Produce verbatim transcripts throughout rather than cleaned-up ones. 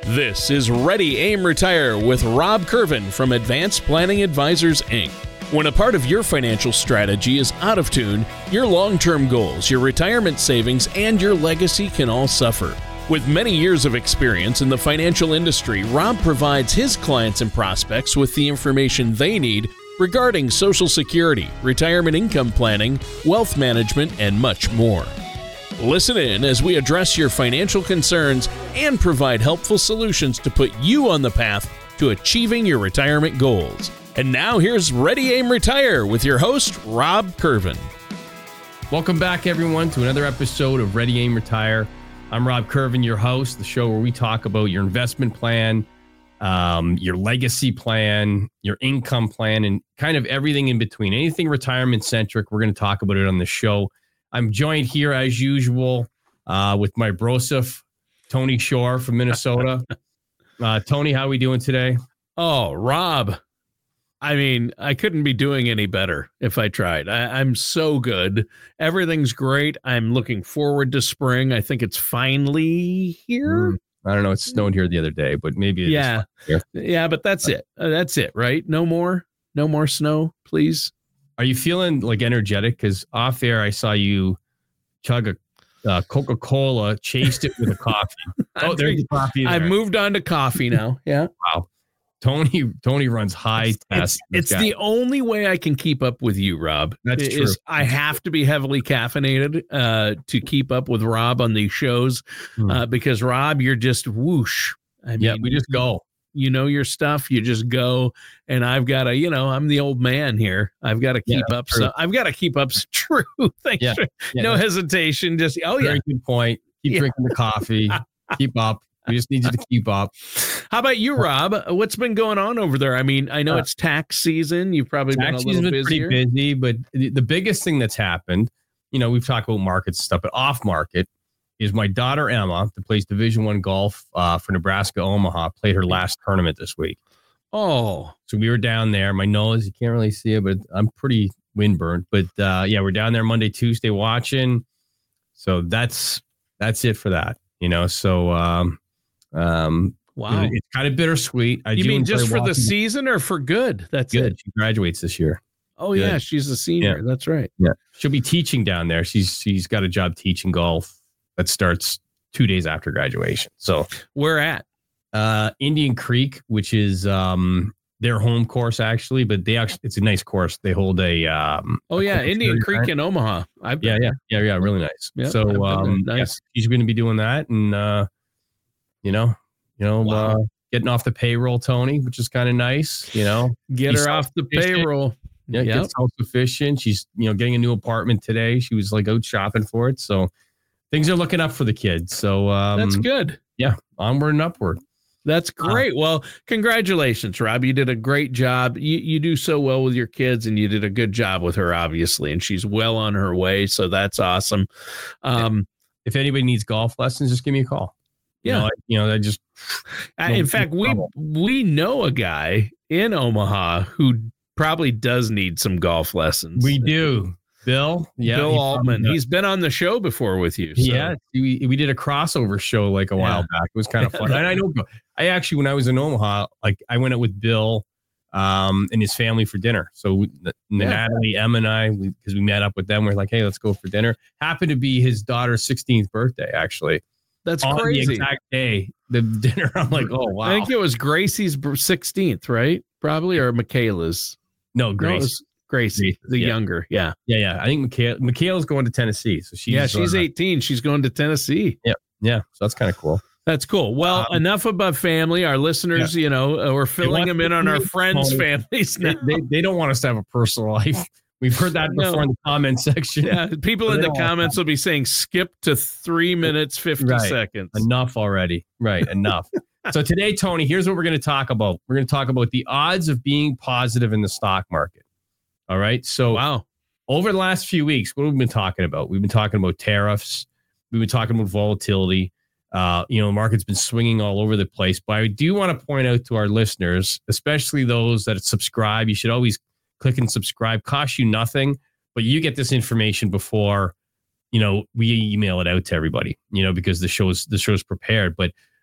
This is Ready, Aim, Retire with Rob Curvin from Advanced Planning Advisors, Incorporated. When a part of your financial strategy is out of tune, your long-term goals, your retirement savings, and your legacy can all suffer. With many years of experience in the financial industry, Rob provides his clients and prospects with the information they need regarding Social Security, retirement income planning, wealth management, and much more. Listen in as we address your financial concerns and provide helpful solutions to put you on the path to achieving your retirement goals. And now here's Ready, Aim, Retire with your host, Rob Curvin. Welcome back, everyone, to another episode of Ready, Aim, Retire. I'm Rob Curvin, your host, the show where we talk about your investment plan, um, your legacy plan, your income plan, and kind of everything in between. Anything retirement-centric, we're going to talk about it on the show. I'm joined here, as usual, uh, with my brosif, Tony Shore from Minnesota. uh, Tony, how are we doing today? Oh, Rob. I mean, I couldn't be doing any better if I tried. I, I'm so good. Everything's great. I'm looking forward to spring. I think it's finally here. Mm, I don't know. It snowed here the other day, but maybe it yeah, is yeah. But that's it. Uh, that's it, right? No more, no more snow, please. Are you feeling like energetic? Because off air, I saw you chug a uh, Coca-Cola, chased it with a coffee. Oh, there's the coffee. There. I've moved on to coffee now. Yeah. Wow. Tony Tony runs high tests. It's, it's the only way I can keep up with you, Rob. That's is true. I have to be heavily caffeinated uh, to keep up with Rob on these shows hmm. uh, because, Rob, you're just whoosh. I mean, yeah, we just go. You know your stuff. You just go. And I've got to, you know, I'm the old man here. I've got to keep yeah, up. So I've got to keep up. True. Thanks. Yeah, for, yeah, no hesitation. Just, oh, yeah. Very good point. Keep yeah. drinking the coffee. Keep up. We just need you to keep up. How about you, Rob? What's been going on over there? I mean, I know uh, it's tax season. You've probably been a little been busier. Pretty busy, but the, the biggest thing that's happened, you know, we've talked about markets and stuff, but off market is my daughter Emma, that plays Division One golf uh, for Nebraska Omaha, played her last tournament this week. Oh, so we were down there. My nose, you can't really see it, but I'm pretty windburned. But uh, yeah, we're down there Monday, Tuesday watching. So that's that's it for that, you know. So. Um, Um, wow, it's kind of bittersweet. I you mean just for the it. season or for good? That's good. It. She graduates this year. Oh good. yeah, she's a senior. Yeah. That's right. Yeah, she'll be teaching down there. She's she's got a job teaching golf that starts two days after graduation. So where at? Uh, Indian Creek, which is um their home course actually, but they actually it's a nice course. They hold a um. Oh a yeah, Indian Creek event. in Omaha. I've yeah, yeah, yeah, yeah, really nice. Yeah, so um, nice. Yeah, she's going to be doing that, and uh, you know. You know, wow. uh, getting off the payroll, Tony, which is kind of nice. You know, get her off the payroll. Yeah, yep. Get self-sufficient. She's, you know, getting a new apartment today. She was like out shopping for it. So things are looking up for the kids. So um, that's good. Yeah, onward and upward. That's great. Uh, well, congratulations, Rob. You did a great job. You you do so well with your kids, and you did a good job with her, obviously. And she's well on her way. So that's awesome. Um, if anybody needs golf lessons, just give me a call. Yeah, you know, I, you know, I just. I, in fact, we we know a guy in Omaha who probably does need some golf lessons. We do, Bill. Yeah, Bill Altman. He's been on the show before with you. So. Yeah, we we did a crossover show like a yeah. while back. It was kind of fun. And I know, I actually when I was in Omaha, like I went out with Bill, um, and his family for dinner. So we, yeah. Natalie, Em, and I, because we, we met up with them, we're like, hey, let's go for dinner. Happened to be his daughter's sixteenth birthday, actually. That's on crazy. The exact day, the dinner. I'm like, oh wow. I think it was Gracie's sixteenth, right? Probably, or Michaela's. No, Grace. No, Gracie, Grace, the yeah. younger. Yeah, yeah, yeah. I think Michaela, Michaela's going to Tennessee, so she's yeah, she's uh, eighteen. She's going to Tennessee. Yeah, yeah. So that's kind of cool. That's cool. Well, um, enough about family. Our listeners, yeah. you know, uh, we're filling them in on our friends' families now. They, they, they don't want us to have a personal life. We've heard that before no. in the comment section. Yeah, people in the comments will be saying skip to three minutes, fifty right. seconds. Enough already. Right, enough. So today, Tony, here's what we're going to talk about. We're going to talk about the odds of being positive in the stock market. All right. So wow. over the last few weeks, what have we been talking about? We've been talking about tariffs. We've been talking about volatility. Uh, you know, the market's been swinging all over the place. But I do want to point out to our listeners, especially those that subscribe, you should always click and subscribe. Costs you nothing, but you get this information before, you know, we email it out to everybody, you know, because the show's the show's prepared. But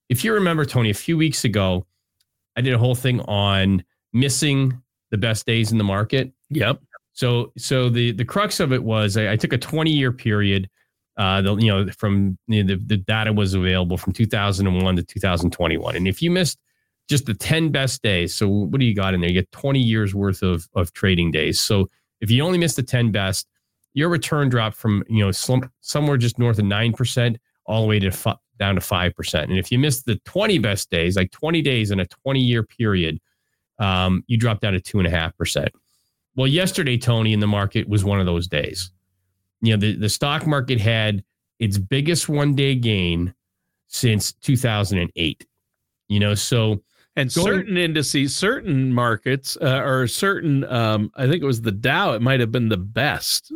if you remember, Tony, a few weeks ago, I did a whole thing on missing the best days in the market. Yep. So, so the the crux of it was I, I took a twenty year period. Uh, the, you know, from you know, the the data was available from two thousand one to two thousand twenty-one, and if you missed just the ten best days, so what do you got in there? You get twenty years worth of of trading days. So if you only missed the ten best, your return dropped from you know some, somewhere just north of nine percent all the way to f- down to five percent. And if you missed the twenty best days, like twenty days in a twenty year period, um, you dropped down to two and a half percent. Well, yesterday, Tony, in the market was one of those days. You know, the, the stock market had its biggest one day gain since two thousand eight. You know, so and going, certain indices, certain markets, uh, or certain, um, I think it was the Dow. It might have been the best.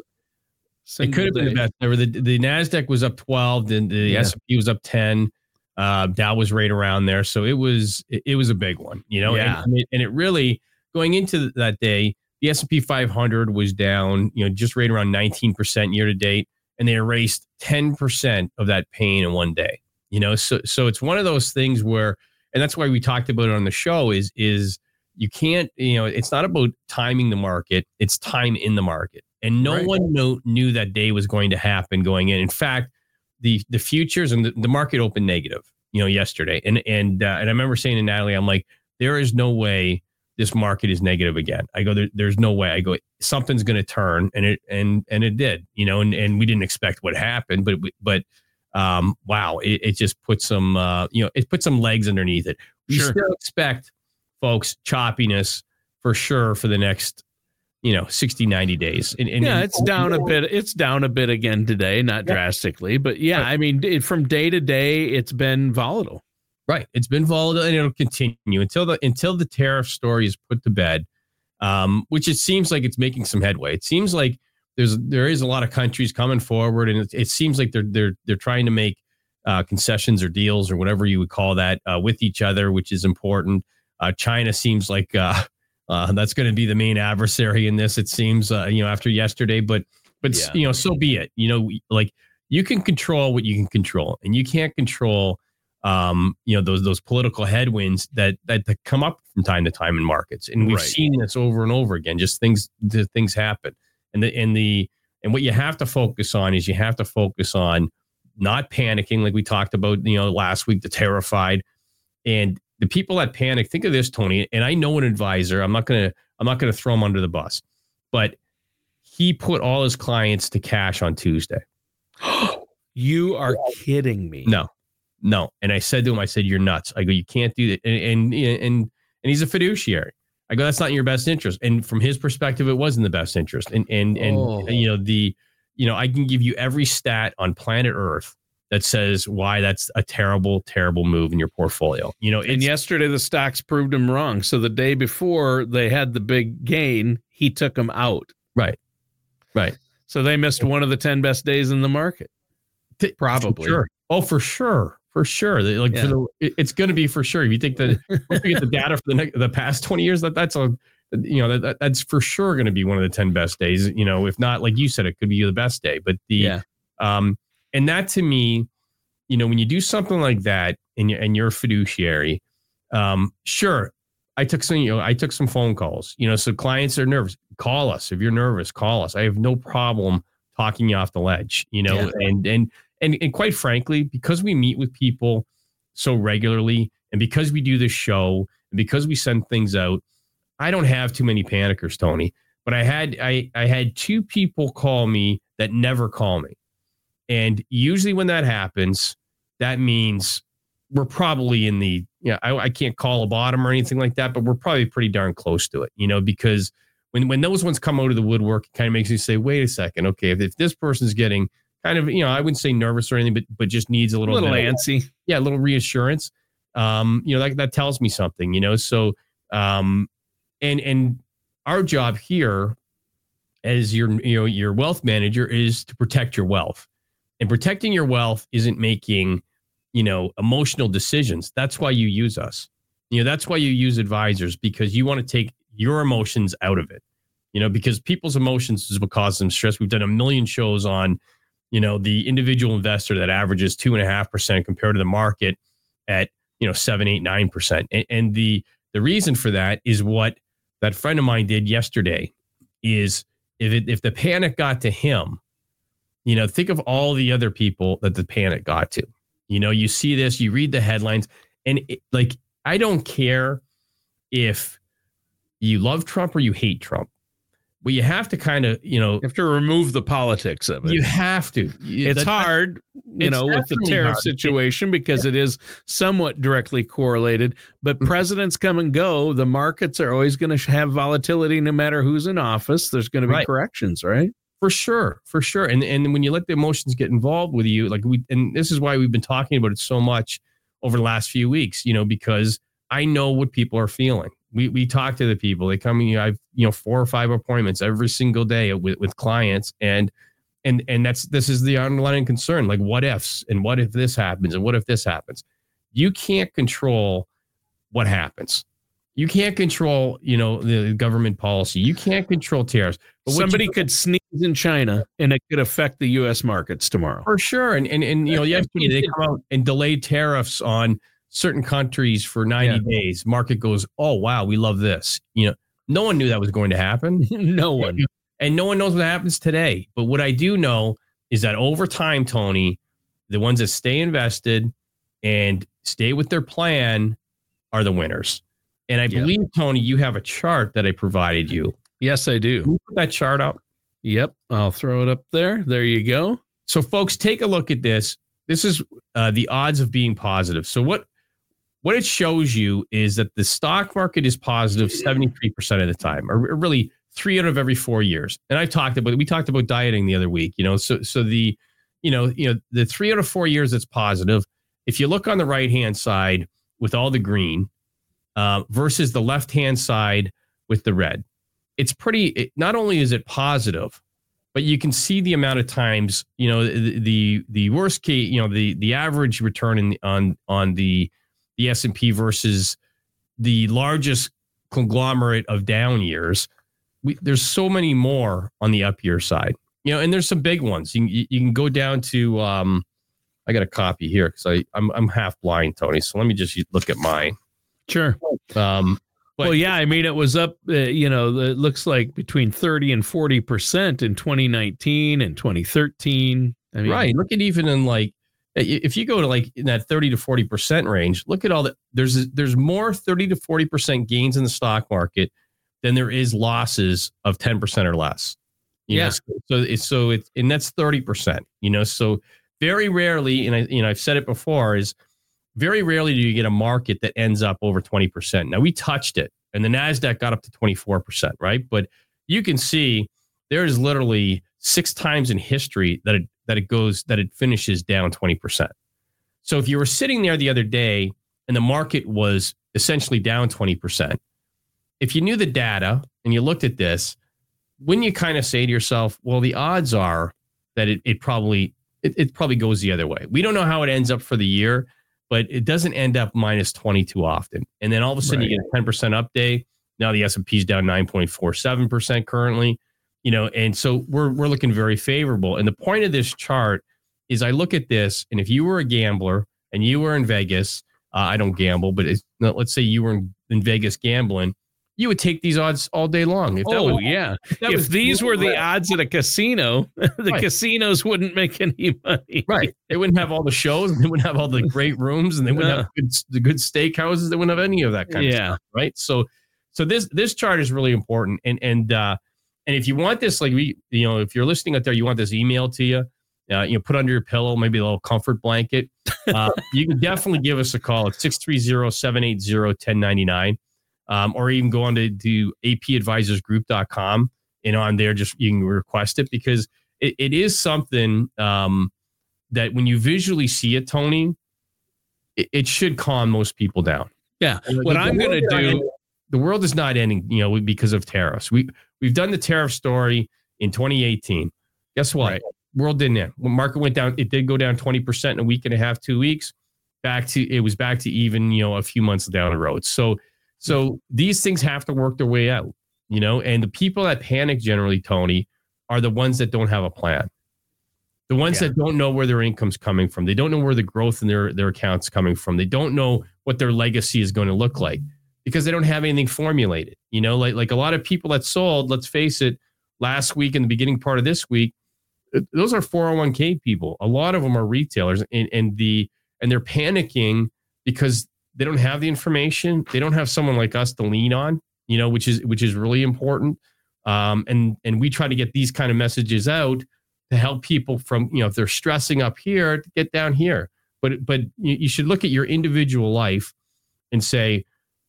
It could have been the best ever. The, the NASDAQ was up twelve, and the yeah. S and P was up ten. Uh, Dow was right around there, so it was it, it was a big one. You know, yeah. and, and it really going into that day. The S and P five hundred was down, you know, just right around nineteen percent year to date, and they erased ten percent of that pain in one day. You know, so so it's one of those things where, and that's why we talked about it on the show. Is is you can't, you know, it's not about timing the market; it's time in the market, and no right. one know, knew that day was going to happen going in. In fact, the the futures and the, the market opened negative, you know, yesterday, and and uh, and I remember saying to Natalie, I'm like, there is no way this market is negative again. I go, there, there's no way. I go, something's going to turn, and it and and it did, you know, and, and we didn't expect what happened, but but um, wow, it, it just put some, uh, you know, it put some legs underneath it. We sure. still expect, folks, choppiness for sure for the next, you know, sixty, ninety days. And, and yeah, and, it's down a bit. It's down a bit again today, not yeah. drastically, but yeah, I mean, from day to day, it's been volatile. Right. It's been volatile, and it'll continue until the until the tariff story is put to bed, um, which it seems like it's making some headway. It seems like there's there is a lot of countries coming forward, and it, it seems like they're they're they're trying to make uh, concessions or deals or whatever you would call that uh, with each other, which is important. Uh, China seems like uh, uh, that's going to be the main adversary in this. It seems uh, you know after yesterday, but but yeah. you know so be it. You know, like you can control what you can control, and you can't control. Um, you know, those those political headwinds that, that that come up from time to time in markets. And we've right. seen this over and over again, just things the things happen. And the and the and what you have to focus on is you have to focus on not panicking, like we talked about, you know, last week, the terrified. And the people that panic, think of this, Tony, and I know an advisor, I'm not gonna I'm not gonna throw him under the bus, but he put all his clients to cash on Tuesday. You are kidding me. No. No. And I said to him, I said, you're nuts. I go, you can't do that. And, and, and, and he's a fiduciary. I go, that's not in your best interest. And from his perspective, it was in the best interest. And, and, and, oh. and you know, the, you know, I can give you every stat on planet Earth that says why that's a terrible, terrible move in your portfolio. You know, and yesterday the stocks proved him wrong. So the day before they had the big gain, he took them out. Right. Right. So they missed one of the ten best days in the market. Probably. For sure. Oh, for sure. For sure. Like yeah. for the, it's going to be for sure. If you think that if you get the data for the next, the past twenty years, that that's a, you know, that, that's for sure going to be one of the ten best days, you know, if not, like you said, it could be the best day, but the, yeah. um, and that to me, you know, when you do something like that and you're, and you're a fiduciary, um, sure. I took some, you know, I took some phone calls, you know, so clients are nervous. Call us. If you're nervous, call us. I have no problem talking you off the ledge, you know, yeah. and, and, And and quite frankly, because we meet with people so regularly, and because we do this show, and because we send things out, I don't have too many panickers, Tony. But I had I I had two people call me that never call me, and usually when that happens, that means we're probably in the yeah. You know, I I can't call a bottom or anything like that, but we're probably pretty darn close to it, you know, because when when those ones come out of the woodwork, it kind of makes you say, wait a second, okay, if, if this person's getting kind of, you know, I wouldn't say nervous or anything, but but just needs a little, a little bit antsy. Of, yeah, a little reassurance. Um, you know, that that tells me something, you know. So um and and our job here as your you know your wealth manager is to protect your wealth. And protecting your wealth isn't making, you know, emotional decisions. That's why you use us. You know, that's why you use advisors, because you want to take your emotions out of it. You know, because people's emotions is what causes them stress. We've done a million shows on, you know, the individual investor that averages two and a half percent compared to the market at you know, seven, eight, nine percent. And, and the the reason for that is what that friend of mine did yesterday. Is if it, if the panic got to him, you know, think of all the other people that the panic got to. You know, you see this, you read the headlines, and it, like, I don't care if you love Trump or you hate Trump. Well, you have to kind of, you know, you have to remove the politics of it. You have to. It's that, hard, you know, with the tariff hard. situation because yeah. it is somewhat directly correlated. But mm-hmm. presidents come and go. The markets are always going to have volatility no matter who's in office. There's going to be right. corrections, right? For sure, for sure. And and when you let the emotions get involved with you, like we, and this is why we've been talking about it so much over the last few weeks, you know, because I know what people are feeling. We we talk to the people. They come in. I've you know four or five appointments every single day with, with clients, and and and that's this is the underlying concern. Like, what ifs, and what if this happens, and what if this happens? You can't control what happens. You can't control, you know, the government policy. You can't control tariffs. But Somebody you, could sneeze in China, and it could affect the U S markets tomorrow. For sure. And and and you know, yesterday they come out and delay tariffs on certain countries for ninety yeah. days. Market goes, oh wow, we love this. You know, no one knew that was going to happen. No one, and no one knows what happens today. But what I do know is that over time, Tony, the ones that stay invested and stay with their plan are the winners. And I yep. believe, Tony, you have a chart that I provided you. Yes, I do. Can you put that chart up? Yep. I'll throw it up there. There you go. So, folks, take a look at this. This is uh, the odds of being positive. So what, what it shows you is that the stock market is positive seventy-three percent of the time, or really three out of every four years. And I talked about, we talked about dieting the other week, you know, so, so the, you know, you know, the three out of four years it's positive. If you look on the right-hand side with all the green, Uh, versus the left-hand side with the red. It's pretty, it, not only is it positive, but you can see the amount of times, you know, the the, the worst case, you know, the the average return in, on on the the S and P versus the largest conglomerate of down years. We, there's so many more on the up year side, you know, and there's some big ones. You, you, you can go down to, um, I got a copy here because I I'm I'm half blind, Tony. So let me just look at mine. Sure. Um, but, well, yeah, I mean, it was up, uh, you know, it looks like between thirty and forty percent in twenty nineteen and twenty thirteen. I mean, right. Look at even in like, if you go to like in that thirty to forty percent range, look at all that. There's, there's more thirty to forty percent gains in the stock market than there is losses of ten percent or less. You yeah. know, so, so it's, so it's, and that's thirty percent, you know, so very rarely, and I, you know, I've said it before, is very rarely do you get a market that ends up over twenty percent. Now, we touched it, and the NASDAQ got up to twenty-four percent, right? But you can see there is literally six times in history that it that it goes, that it finishes down twenty percent. So if you were sitting there the other day and the market was essentially down twenty percent, if you knew the data and you looked at this, wouldn't you kind of say to yourself, well, the odds are that it, it probably it, it probably goes the other way. We don't know how it ends up for the year, but it doesn't end up minus twenty too often. And then all of a sudden right. you get a ten percent up day. Now the S and P is down nine point four seven percent currently, you know, and so we're we're looking very favorable. And the point of this chart is I look at this, and if you were a gambler and you were in Vegas, uh, I don't gamble, but it's, let's say you were in, in Vegas gambling, you would take these odds all day long. If that oh, was, yeah. If, if these were the odds at a casino, the right. casinos wouldn't make any money. Right. They wouldn't have all the shows, and they wouldn't have all the great rooms, and they wouldn't uh, have good, the good steakhouses. They wouldn't have any of that kind yeah. of stuff. Right. So, so this, this chart is really important. And, and, uh, and if you want this, like we, you know, if you're listening out there, you want this emailed to you, uh, you know, put under your pillow, maybe a little comfort blanket. Uh, you can definitely give us a call at six three zero, seven eight zero, one zero nine nine. Um, or even go on to, to A P advisors group dot com, and on there, just you can request it, because it, it is something um, that when you visually see it, Tony, it, it should calm most people down. Yeah. Like, what I'm going to do, ending, the world is not ending, you know, because of tariffs. We, we've done the tariff story in twenty eighteen. Guess what? Right. World didn't end. When market went down, it did go down twenty percent in a week and a half, two weeks. Back to, it was back to even, you know, a few months down the road. So, So these things have to work their way out, you know, and the people that panic generally, Tony, are the ones that don't have a plan. The ones yeah. that don't know where their income's coming from. They don't know where the growth in their, their account's coming from. They don't know what their legacy is going to look like because they don't have anything formulated. You know, like, like a lot of people that sold, let's face it, last week and the beginning part of this week, those are four oh one k people. A lot of them are retailers and, and the, and they're panicking because they don't have the information. They don't have someone like us to lean on, you know, which is, which is really important. Um, and, and we try to get these kind of messages out to help people from, you know, if they're stressing up here, to get down here. But, but you, you should look at your individual life and say,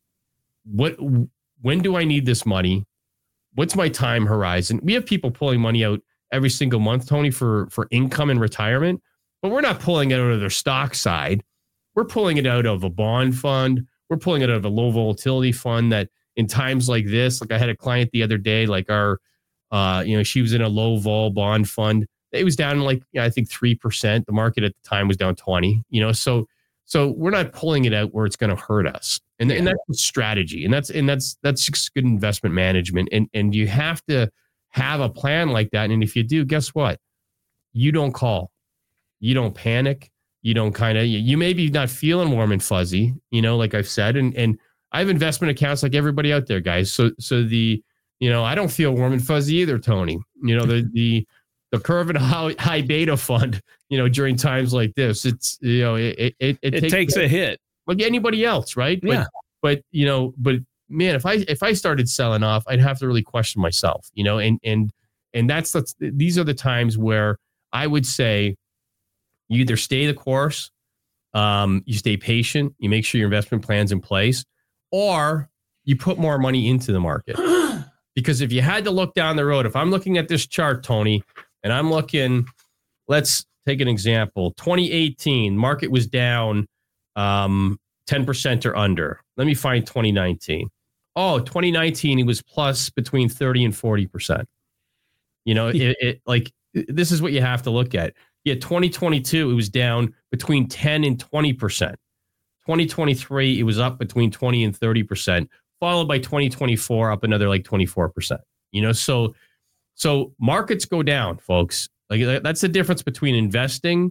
what, when do I need this money? What's my time horizon? We have people pulling money out every single month, Tony, for, for income and retirement, but we're not pulling it out of their stock side. We're pulling it out of a bond fund. We're pulling it out of a low volatility fund that in times like this, like I had a client the other day, like our, uh, you know, she was in a low vol bond fund. It was down like, you know, I think three percent. The market at the time was down twenty, you know, so, so we're not pulling it out where it's going to hurt us. And, yeah. and that's a strategy. And that's, and that's, that's just good investment management. And, and you have to have a plan like that. And if you do, guess what? You don't call, you don't panic. You don't kind of, you may be not feeling warm and fuzzy, you know, like I've said, and, and I have investment accounts like everybody out there, guys. So, so the, you know, I don't feel warm and fuzzy either, Tony, you know, the, the, the curve and high, high beta fund, you know, during times like this, it's, you know, it, it, it, it takes, takes a hit like anybody else. Right. Yeah. But, but, you know, but man, if I, if I started selling off, I'd have to really question myself, you know, and, and, and that's, that's, these are the times where I would say, you either stay the course, um, you stay patient, you make sure your investment plan's in place, or you put more money into the market. Because if you had to look down the road, if I'm looking at this chart, Tony, and I'm looking, let's take an example. twenty eighteen, market was down um, ten percent or under. Let me find twenty nineteen. Oh, twenty nineteen, it was plus between thirty and forty percent. You know, it, it like, this is what you have to look at. Yeah, twenty twenty-two, it was down between ten and twenty percent. twenty twenty-three, it was up between twenty and thirty percent, followed by twenty twenty-four up another like twenty-four percent. You know, so so markets go down, folks. Like that's the difference between investing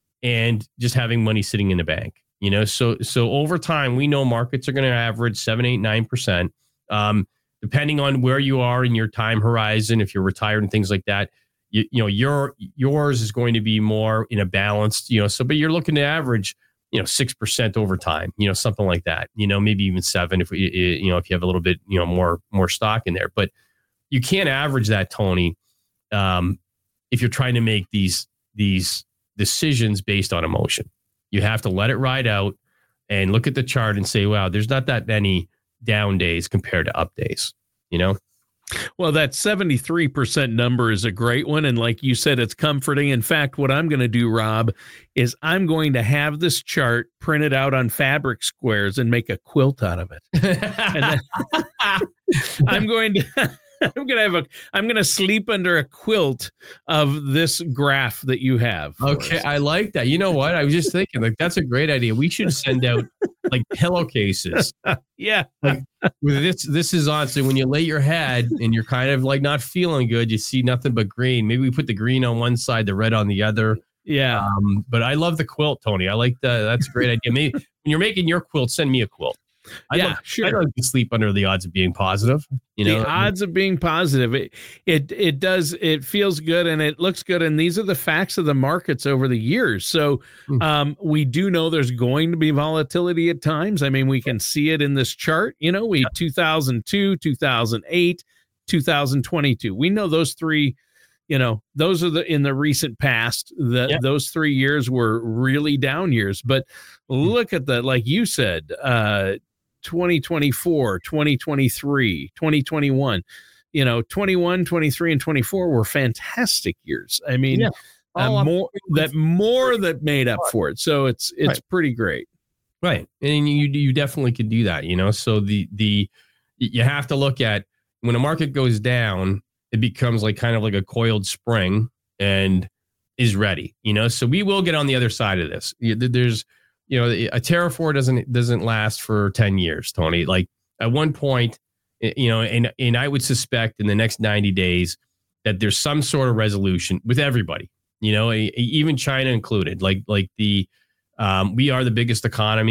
and just having money sitting in the bank. You know, so so over time, we know markets are going to average seven, eight, nine percent. Um, depending on where you are in your time horizon, if you're retired and things like that. You, you know, your yours is going to be more in a balanced, you know, so, but you're looking to average, you know, six percent over time, you know, something like that, you know, maybe even seven if we, you know, if you have a little bit, you know, more, more stock in there, but you can't average that, Tony, um, if you're trying to make these, these decisions based on emotion. You have to let it ride out and look at the chart and say, wow, there's not that many down days compared to up days, you know? Well, that seventy-three percent number is a great one. And like you said, it's comforting. In fact, what I'm going to do, Rob, is I'm going to have this chart printed out on fabric squares and make a quilt out of it. And then I'm going to... I'm gonna have a. I'm gonna sleep under a quilt of this graph that you have. Okay, us. I like that. You know what? I was just thinking, like, that's a great idea. We should send out like pillowcases. Yeah, like, with this. This is on. So when you lay your head and you're kind of like not feeling good, you see nothing but green. Maybe we put the green on one side, the red on the other. Yeah. Um, but I love the quilt, Tony. I like that. That's a great idea. Maybe when you're making your quilt, send me a quilt. I'd yeah, love, sure. I'd like to sleep under the odds of being positive. You know, the odds of being positive, it, it it does, it feels good and it looks good. And these are the facts of the markets over the years. So um, we do know there's going to be volatility at times. I mean, we can see it in this chart. You know, we two thousand two, two thousand eight, two thousand twenty-two. We know those three. You know, those are the in the recent past. The yeah. Those three years were really down years. But look at the, like you said. Uh, twenty twenty-four, twenty twenty-three, twenty twenty-one, you know, twenty-one, twenty-three, and twenty-four were fantastic years. I mean, yeah. uh, more that more that made up for it. So it's it's right. pretty great. Right. And you you definitely could do that, you know. So the the you have to look at when a market goes down, it becomes like kind of like a coiled spring and is ready, you know. So we will get on the other side of this. There's You know, a Terra four doesn't doesn't last for ten years, Tony. Like at one point, you know, and and I would suspect in the next ninety days that there's some sort of resolution with everybody, you know, even China included. Like like the um, we are the biggest economy.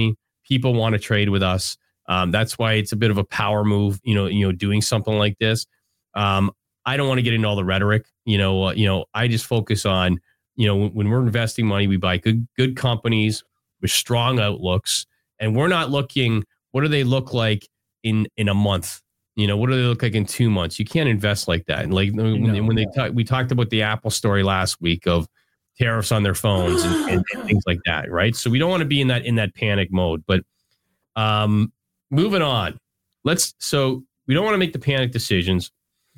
People want to trade with us. Um, that's why it's a bit of a power move, you know, you know, doing something like this. Um, I don't want to get into all the rhetoric. You know, uh, you know, I just focus on, you know, when, when we're investing money, we buy good, good companies with strong outlooks, and we're not looking, what do they look like in, in a month? You know, what do they look like in two months? You can't invest like that. And like when, no, when they talk, we talked about the Apple story last week of tariffs on their phones and, and, and things like that. Right. So we don't want to be in that, in that panic mode, but, um, moving on. Let's, so we don't want to make the panic decisions,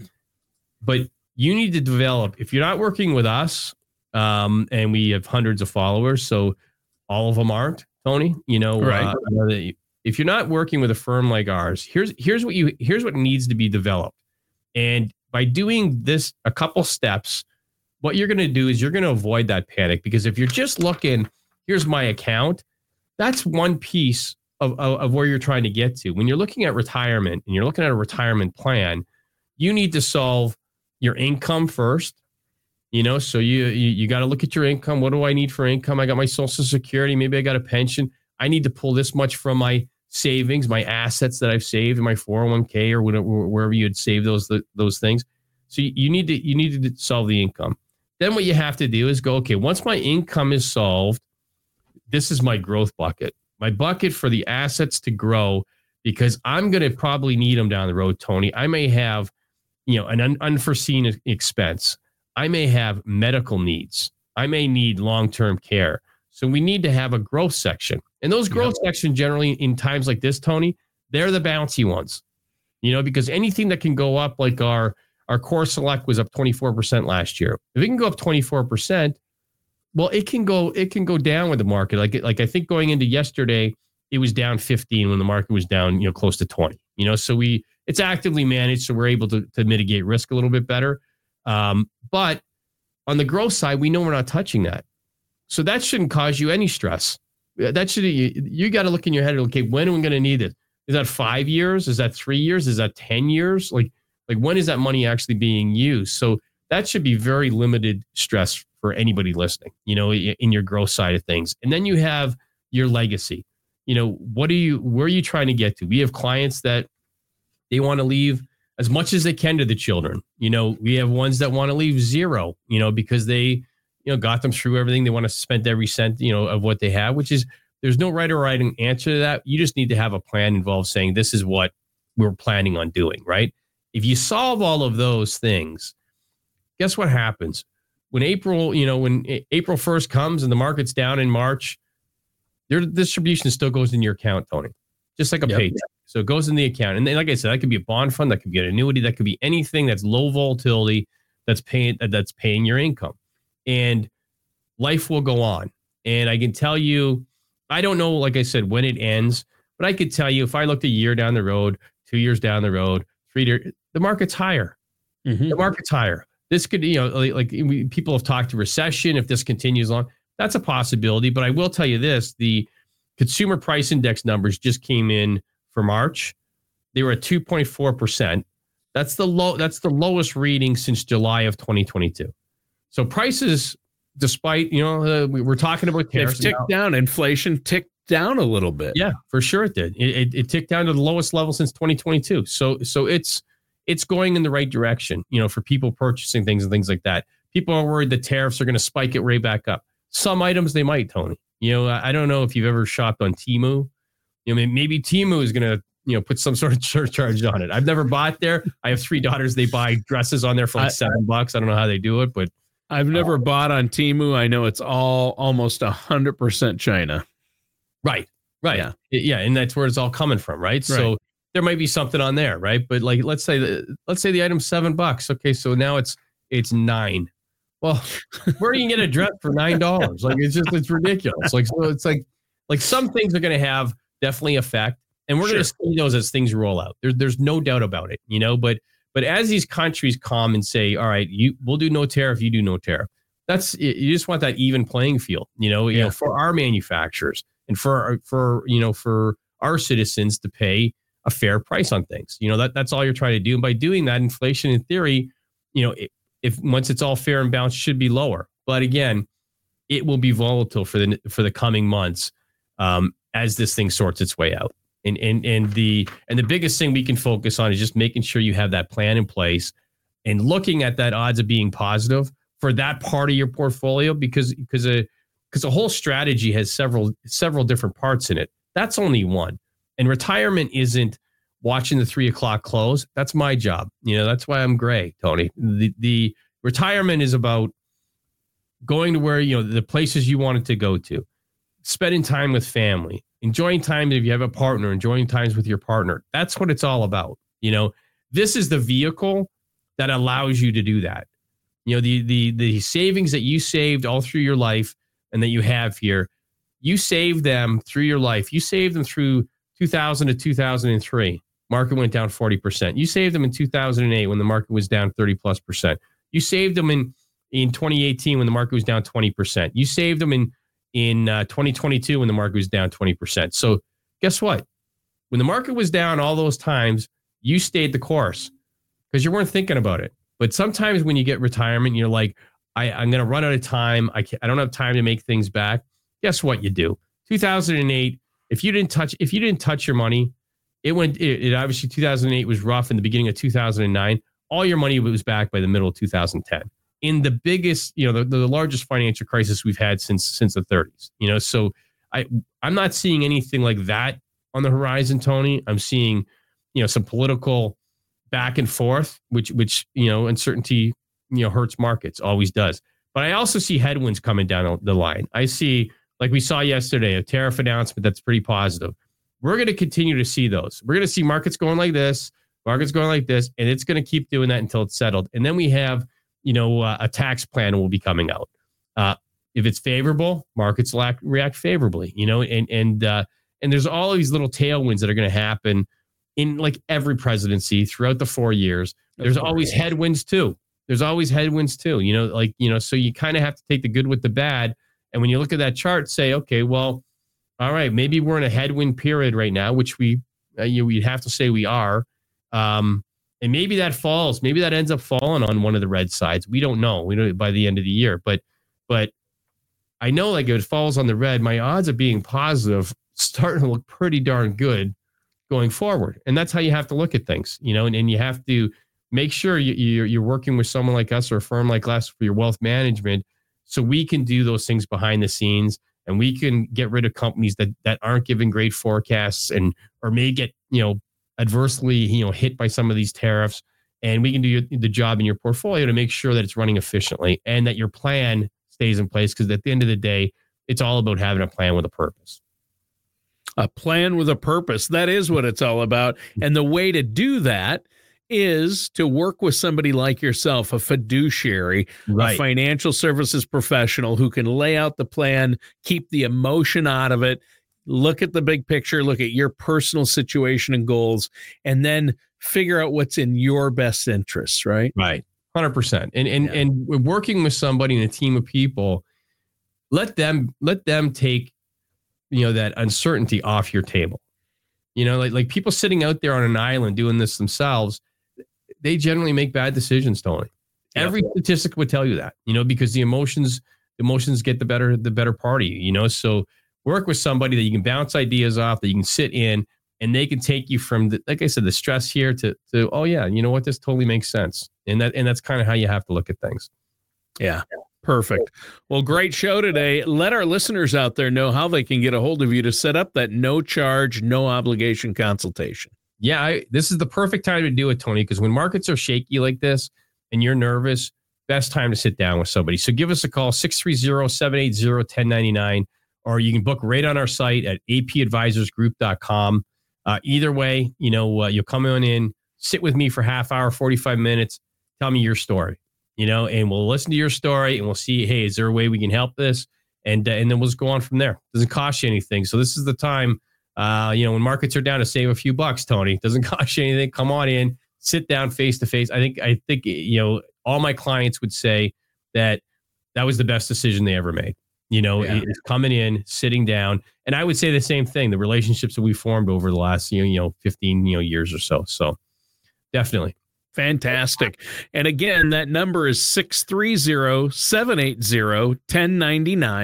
but you need to develop, if you're not working with us, um, and we have hundreds of followers, so all of them aren't, Tony, you know, right. uh, if you're not working with a firm like ours, here's, here's what you, here's what needs to be developed. And by doing this, a couple steps, what you're going to do is you're going to avoid that panic, because if you're just looking, here's my account, that's one piece Of, of, of where you're trying to get to. When you're looking at retirement and you're looking at a retirement plan, you need to solve your income first. You know, so you you, you got to look at your income. What do I need for income? I got my Social Security. Maybe I got a pension. I need to pull this much from my savings, my assets that I've saved in my four oh one k or whatever, wherever you had saved those those things. So you, you need to you need to solve the income. Then what you have to do is go, okay, once my income is solved, this is my growth bucket. My bucket for the assets to grow, because I'm going to probably need them down the road, Tony. I may have, you know, an un- unforeseen expense. I may have medical needs. I may need long-term care. So we need to have a growth section. And those growth yeah. sections generally in times like this, Tony, they're the bouncy ones, you know, because anything that can go up, like our, our Core Select was up twenty-four percent last year. If it can go up twenty-four percent, well, it can go it can go down with the market. Like like I think going into yesterday, it was down fifteen when the market was down, you know, close to twenty. You know, so we it's actively managed, so we're able to to mitigate risk a little bit better. Um, but on the growth side, we know we're not touching that, so that shouldn't cause you any stress. That should you, you got to look in your head. Okay, when are we going to need it? Is that five years? Is that three years? Is that ten years? Like like when is that money actually being used? So that should be very limited stress for anybody listening, you know, in your growth side of things. And then you have your legacy. You know, what are you, where are you trying to get to? We have clients that they want to leave as much as they can to the children. You know, we have ones that want to leave zero, you know, because they, you know, got them through everything. They want to spend every cent, you know, of what they have, which is, there's no right or right answer to that. You just need to have a plan involved saying, this is what we're planning on doing, right? If you solve all of those things, guess what happens? When April, you know, when April first comes and the market's down in March, their distribution still goes in your account, Tony, just like a yep. paycheck. So it goes in the account. And then, like I said, that could be a bond fund, that could be an annuity, that could be anything that's low volatility, that's paying, that's paying your income. And life will go on. And I can tell you, I don't know, like I said, when it ends, but I could tell you if I looked a year down the road, two years down the road, three years, the market's higher. Mm-hmm. The market's higher. This could, you know, like, like we, people have talked to recession. If this continues on, that's a possibility. But I will tell you this, the consumer price index numbers just came in for March. They were at two point four percent. That's the low, that's the lowest reading since July of twenty twenty-two. So prices, despite, you know, uh, we, we're talking about tariffs. They've ticked down. Inflation ticked down a little bit. Yeah, for sure it did. It, it, it ticked down to the lowest level since twenty twenty-two. So, so it's, it's going in the right direction, you know, for people purchasing things and things like that. People are worried that tariffs are going to spike it right back up. Some items they might, Tony. You know, I don't know if you've ever shopped on Temu. You know, maybe Temu is going to, you know, put some sort of surcharge on it. I've never bought there. I have three daughters. They buy dresses on there for like I, seven bucks. I don't know how they do it, but I've never uh, bought on Temu. I know it's all almost a hundred percent China. Right. Right. Yeah. Yeah. And that's where it's all coming from. Right. right. So there might be something on there, right? But like, let's say the, let's say the item's seven bucks. Okay, so now it's it's nine. Well, where do you get a dress for nine dollars? Like it's just it's ridiculous. Like so, it's like like some things are going to have definitely effect, and we're sure. going to see those as things roll out. There's there's no doubt about it, you know. But but as these countries come and say, all right, you we'll do no tariff, you do no tariff. That's you just want that even playing field, you know. You yeah. know, for our manufacturers and for for you know for our citizens to pay a fair price on things. You know, that that's all you're trying to do. And by doing that, inflation in theory, you know, if, if once it's all fair and balanced, should be lower. But again, it will be volatile for the for the coming months. Um, as this thing sorts its way out. And and and the and the biggest thing we can focus on is just making sure you have that plan in place and looking at that odds of being positive for that part of your portfolio, because because a because a whole strategy has several several different parts in it. That's only one. And retirement isn't watching the three o'clock close. That's my job. You know, that's why I'm gray, Tony. The the retirement is about going to where, you know, the places you wanted to go to, spending time with family, enjoying time if you have a partner, enjoying times with your partner. That's what it's all about. You know, this is the vehicle that allows you to do that. You know, the the the savings that you saved all through your life and that you have here, you saved them through your life. You saved them through two thousand to two thousand three. Market went down forty percent. You saved them in two thousand eight when the market was down thirty plus percent. You saved them in, in twenty eighteen when the market was down twenty percent. You saved them in in uh, twenty twenty-two when the market was down twenty percent. So guess what? When the market was down all those times, you stayed the course because you weren't thinking about it. But sometimes when you get retirement, you're like, I, I'm going to run out of time. I can't, I don't have time to make things back. Guess what you do? two thousand eight, if you didn't touch, if you didn't touch your money, it went, it, it obviously two thousand eight was rough in the beginning of two thousand nine. All your money was back by the middle of two thousand ten. In the biggest, you know, the, the largest financial crisis we've had since since the thirties. You know, so I I'm not seeing anything like that on the horizon, Tony. I'm seeing, you know, some political back and forth, which which you know, uncertainty, you know, hurts markets, always does. But I also see headwinds coming down the line. I see, like we saw yesterday, a tariff announcement that's pretty positive. We're going to continue to see those. We're going to see markets going like this, markets going like this, and it's going to keep doing that until it's settled. And then we have, you know, uh, a tax plan will be coming out. Uh, if it's favorable, markets lack, react favorably, you know, and and uh, and there's all these little tailwinds that are going to happen in like every presidency throughout the four years. There's always headwinds too. There's always headwinds too, you know, like, you know, so you kind of have to take the good with the bad. And when you look at that chart, say, okay, well, all right, maybe we're in a headwind period right now, which we, uh, you know, we'd have to say we are. Um, And maybe that falls. Maybe that ends up falling on one of the red sides. We don't know. We don't by the end of the year. But but I know, like, if it falls on the red, my odds of being positive starting to look pretty darn good going forward. And that's how you have to look at things, you know. And, and you have to make sure you, you're you're working with someone like us or a firm like us for your wealth management, so we can do those things behind the scenes, and we can get rid of companies that that aren't giving great forecasts and or may get, you know, adversely, you know, hit by some of these tariffs, and we can do your, the job in your portfolio to make sure that it's running efficiently and that your plan stays in place. Because at the end of the day, it's all about having a plan with a purpose. A plan with a purpose. That is what it's all about. And the way to do that is to work with somebody like yourself, a fiduciary, right, a financial services professional who can lay out the plan, keep the emotion out of it, look at the big picture, look at your personal situation and goals, and then figure out what's in your best interests, right? Right. one hundred percent. And and Yeah. and working with somebody in a team of people, let them let them take, you know, that uncertainty off your table. You know, like like people sitting out there on an island doing this themselves, they generally make bad decisions, Tony. Yeah. Every statistic would tell you that, you know, because the emotions emotions get the better the better party, you know. So work with somebody that you can bounce ideas off, that you can sit in, and they can take you from, the, like I said, the stress here to, to, oh yeah, you know what, this totally makes sense. And that, and that's kind of how you have to look at things. Yeah. Perfect. Well, great show today. Let our listeners out there know how they can get a hold of you to set up that no charge, no obligation consultation. Yeah, I, this is the perfect time to do it, Tony, because when markets are shaky like this and you're nervous, best time to sit down with somebody. So give us a call, six three zero, seven eight zero, one zero nine nine. Or you can book right on our site at a p advisors group dot com. Uh, either way, you know, uh, you'll come on in, sit with me for half hour, forty-five minutes, tell me your story, you know, and we'll listen to your story and we'll see, hey, is there a way we can help this? And uh, and then we'll just go on from there. Doesn't cost you anything. So this is the time, uh, you know, when markets are down, to save a few bucks, Tony. Doesn't cost you anything. Come on in, sit down face to face. I think, I think, you know, all my clients would say that that was the best decision they ever made. You know, yeah. It's coming in, sitting down. And I would say the same thing, the relationships that we formed over the last, you know, you know, fifteen, you know, years or so. So definitely. Fantastic. And again, that number is six three zero, seven eight zero, one zero nine nine.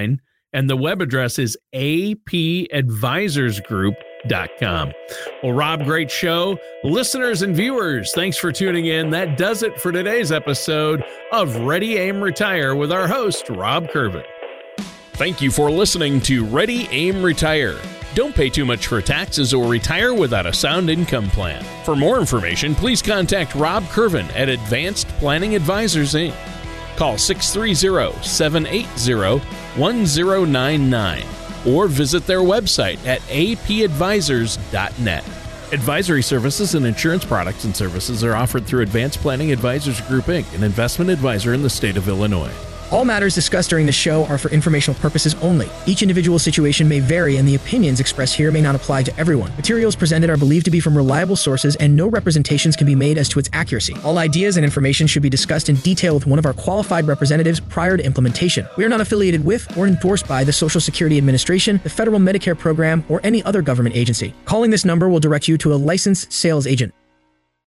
and the web address is a p advisors group dot com. Well, Rob, great show. Listeners and viewers, thanks for tuning in. That does it for today's episode of Ready, Aim, Retire with our host, Rob Curvin. Thank you for listening to Ready, Aim, Retire. Don't pay too much for taxes or retire without a sound income plan. For more information, please contact Rob Curvin at Advanced Planning Advisors, Incorporated. Call six three zero, seven eight zero, one zero nine nine or visit their website at a p advisors dot net. Advisory services and insurance products and services are offered through Advanced Planning Advisors Group, Incorporated, an investment advisor in the state of Illinois. All matters discussed during the show are for informational purposes only. Each individual situation may vary, and the opinions expressed here may not apply to everyone. Materials presented are believed to be from reliable sources, and no representations can be made as to its accuracy. All ideas and information should be discussed in detail with one of our qualified representatives prior to implementation. We are not affiliated with or endorsed by the Social Security Administration, the Federal Medicare Program, or any other government agency. Calling this number will direct you to a licensed sales agent.